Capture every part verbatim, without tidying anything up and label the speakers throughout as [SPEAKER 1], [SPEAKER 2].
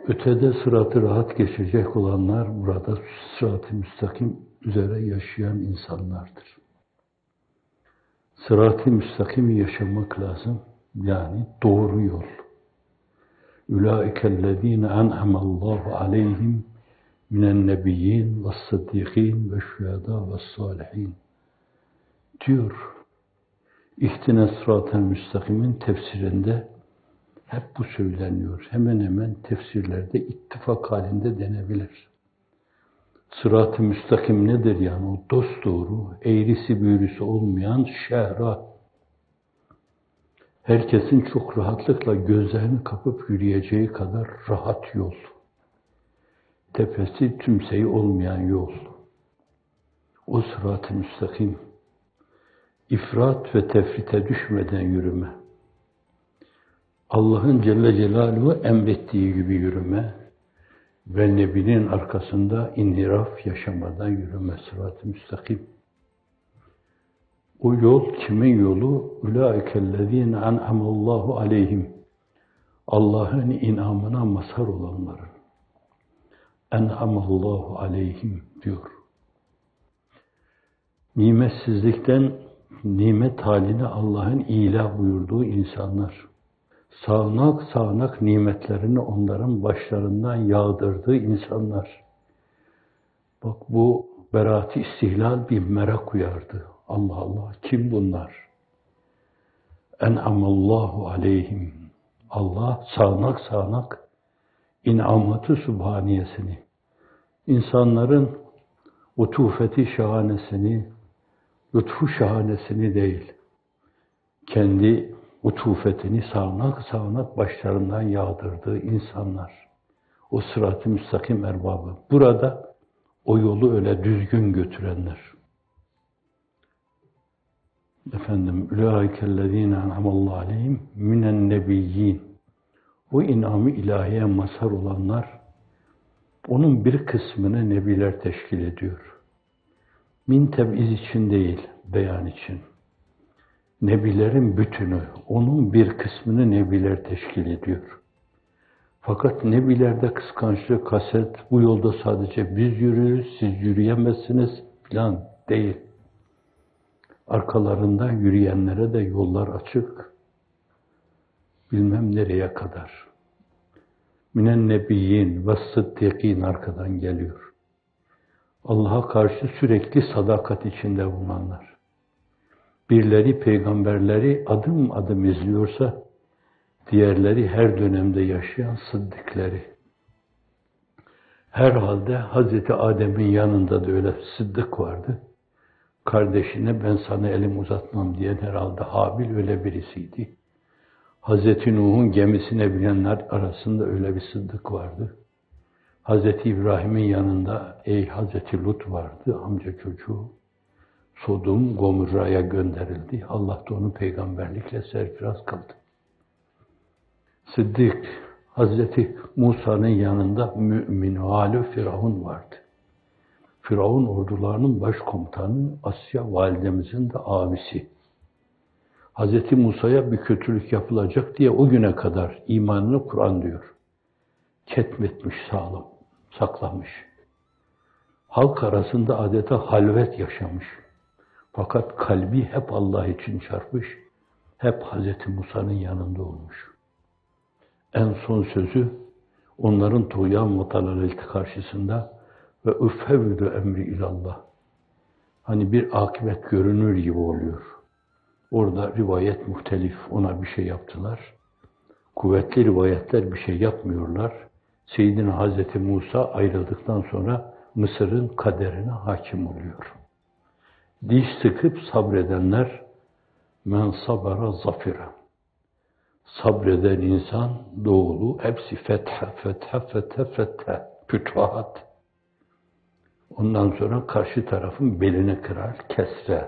[SPEAKER 1] Ötede sıratı rahat geçecek olanlar burada sırat-ı müstakim üzere yaşayan insanlardır. Sırat-ı müstakimi yaşamak lazım. Yani doğru yol. Ulaikellezine en'amallahu aleyhim minen nebiyyin ve's-sıddîkîn ve'ş-şuhedâ ve's-sâlihin diyor. İhtine sırat-ı müstakimin tefsirinde hep bu söyleniyor. Hemen hemen tefsirlerde ittifak halinde denebilir. Sırat-ı müstakim nedir yani? O dosdoğru, eğrisi büğrüsü olmayan şehra. Herkesin çok rahatlıkla gözlerini kapıp yürüyeceği kadar rahat yol. Tepesi tümseyi olmayan yol. O sırat-ı müstakim. İfrat ve tefrite düşmeden yürüme. Allah'ın Celle Celaluhu emrettiği gibi yürüme ve Nebi'nin arkasında inhiraf yaşamadan yürüme sırat-ı müstakim. O yol kimin yolu? Ulaikellezine en'amallahu aleyhim. Allah'ın inamına mazhar olanların. En'amallahu aleyhim diyor. Nimetsizlikten nimet haline Allah'ın ilah buyurduğu insanlar. Sağanak sağanak nimetlerini onların başlarından yağdırdığı insanlar. Bak bu beraat-i istihlal bir merak uyardı. Allah Allah, kim bunlar? En'amallahu aleyhim. Allah sağanak sağanak inamatı sübhaniyesini, insanların utufeti şahanesini, lütfu şahanesini değil, kendi utufetini sağanak sağanak başlarından yağdırdığı insanlar. O sırat-ı müstakim erbabı. Burada o yolu öyle düzgün götürenler. Efendim, ulaikellezine en'amallahu aleyhim minen nebiyyin. O inamı ilahiye mazhar olanlar, onun bir kısmını nebiler teşkil ediyor. Min teb'iz için değil, beyan için. Nebilerin bütünü, onun bir kısmını nebiler teşkil ediyor. Fakat nebilerde kıskançlık, haset, bu yolda sadece biz yürürüz, siz yürüyemezsiniz falan değil. Arkalarında yürüyenlere de yollar açık. Bilmem nereye kadar. Minen nebiyyin ve sıddîkîn arkadan geliyor. Allah'a karşı sürekli sadakat içinde bulunanlar. Birileri peygamberleri adım adım izliyorsa, diğerleri her dönemde yaşayan sıddıkları. Herhalde Hazreti Adem'in yanında da öyle sıddık vardı. Kardeşine ben sana elim uzatmam diyen herhalde Habil öyle birisiydi. Hazreti Nuh'un gemisine binenler arasında öyle bir sıddık vardı. Hazreti İbrahim'in yanında ey Hazreti Lut vardı, amca çocuğu. Sodom, Gomorra'ya gönderildi. Allah da onu peygamberlikle serfiraz kıldı. Sıddık, Hazreti Musa'nın yanında mümin hali Firavun vardı. Firavun ordularının başkomutanı, Asya validemizin de abisi. Hazreti Musa'ya bir kötülük yapılacak diye o güne kadar imanını Kur'an diyor. Ketmetmiş sağlam, saklamış. Halk arasında adeta halvet yaşamış. Fakat kalbi hep Allah için çarpmış, hep Hazreti Musa'nın yanında olmuş. En son sözü onların tuğyan ve dalaleti karşısında ve üfevvüdü emri ilallah. Hani bir akıbet görünür gibi oluyor. Orada rivayet muhtelif, ona bir şey yaptılar. Kuvvetli rivayetler bir şey yapmıyorlar. Seyyidina Hazreti Musa ayrıldıktan sonra Mısır'ın kaderine hakim oluyor. Diş sıkıp sabredenler men sabara zafira. Sabreden insan doğulu hepsi fetha, fetha, fetha, fetha, fütuhat. Ondan sonra karşı tarafın belini kırar, kesre.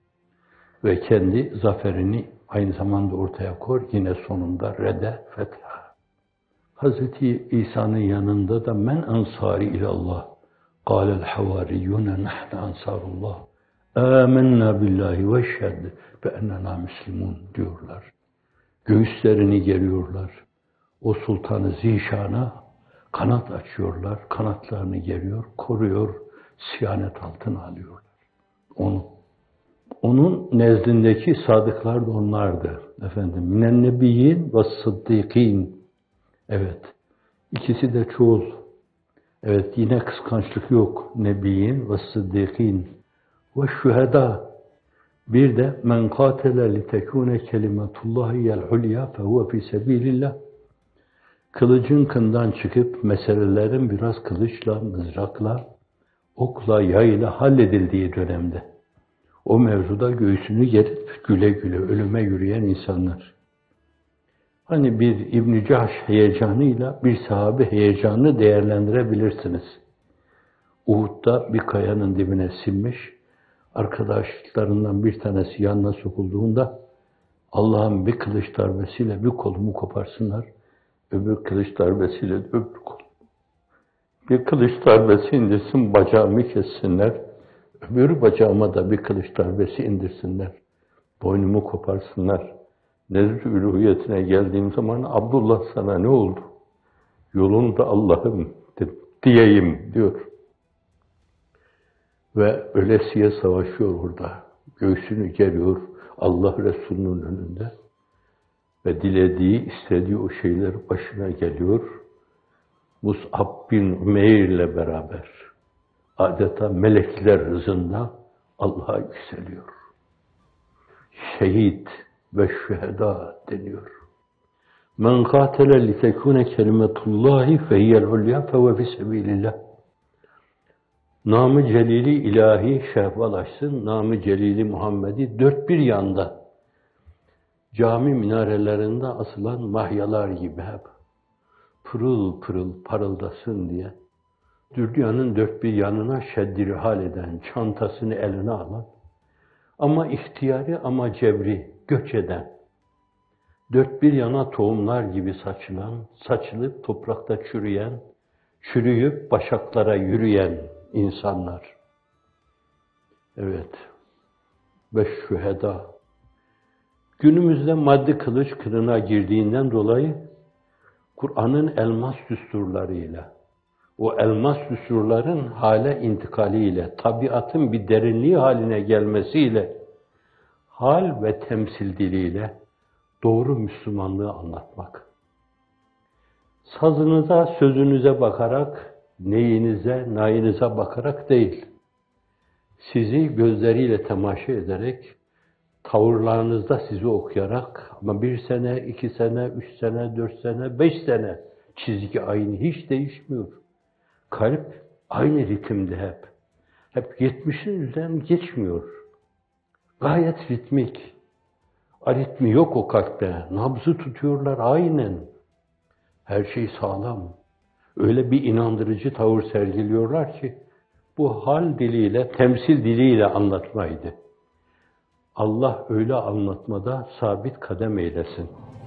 [SPEAKER 1] Ve kendi zaferini aynı zamanda ortaya koyar, yine sonunda rede, fetha. Hazreti İsa'nın yanında da men ansari ilallah. Kâlel havariyyûne nahne ansarullah. Âmennâ billahi ve şehd ve ennena müslimûn diyorlar. Göğüslerini geriyorlar. O sultanı zişana Kanat açıyorlar, kanatlarını geriyor, koruyor, siyanet altına alıyorlar. Onu. Onun nezdindeki sadıklar da onlardır. Efendim, minen nebiyyin ve sıddıkîn. Evet, ikisi de çoğul. Evet, yine kıskançlık yok. Nebiyyin ve sıddıkîn ve şühedâ. Bir de men kâtele litekûne kelimetullâhi yel-hulya fehuve fî sebîlillah. Kılıcın kından çıkıp meselelerin biraz kılıçla, mızrakla, okla, yayla halledildiği dönemde o mevzuda göğsünü gerip güle güle ölüme yürüyen insanlar. Hani bir İbn-i Cahş heyecanıyla bir sahabe heyecanını değerlendirebilirsiniz. Uhud'da bir kayanın dibine sinmiş, arkadaşlarından bir tanesi yanına sokulduğunda Allah'ın bir kılıç darbesiyle bir kolumu koparsınlar, öbür kılıç darbesiyle öbür kol. Bir kılıç darbesi indirsin, bacağımı kessinler, öbür bacağıma da bir kılıç darbesi indirsinler, boynumu koparsınlar. Nezd-i üluhiyetine geldiğim zaman Abdullah sana ne oldu? Yolunda Allah'ım diyeyim diyor. Ve ölesiye savaşıyor orada. Göğsünü geriyor Allah Resulü'nün önünde. Ve dilediği, istediği o şeyler başına geliyor. Mus'ab bin Umeyr ile beraber adeta melekler hızında Allah'a yükseliyor. Şehit ve şühedâ deniyor. Men kâtele litekûne kelimetullâhi fehiyel ulya fehuve fî sebîlillah. Namı celili ilahi şehvalaşsın, namı celili Muhammed'i dört bir yanda, cami minarelerinde asılan mahyalar gibi hep pırıl pırıl parıldasın diye, dünyanın dört bir yanına şeddirihal eden, çantasını eline alan, ama ihtiyari ama cebri, göç eden, dört bir yana tohumlar gibi saçılan, saçılıp toprakta çürüyen, çürüyüp başaklara yürüyen insanlar. Evet. Ve şühedâ. Günümüzde maddi kılıç kırına girdiğinden dolayı Kur'an'ın elmas düsturlarıyla, o elmas düsturların hale intikaliyle, tabiatın bir derinliği haline gelmesiyle, hal ve temsil diliyle doğru Müslümanlığı anlatmak. Sazınıza, sözünüze bakarak, neyinize, nayinize bakarak değil, sizi gözleriyle temaşa ederek, tavırlarınızda sizi okuyarak, ama bir sene, iki sene, üç sene, dört sene, beş sene çizgi aynı, hiç değişmiyor. Kalp aynı ritimde hep. Hep yetmişin üzerinden geçmiyor. Gayet ritmik. Aritmi yok o kalpte. Nabzı tutuyorlar aynen. Her şey sağlam. Öyle bir inandırıcı tavır sergiliyorlar ki, bu hal diliyle, temsil diliyle anlatmaydı. Allah öyle anlatmada sabit kadem eylesin.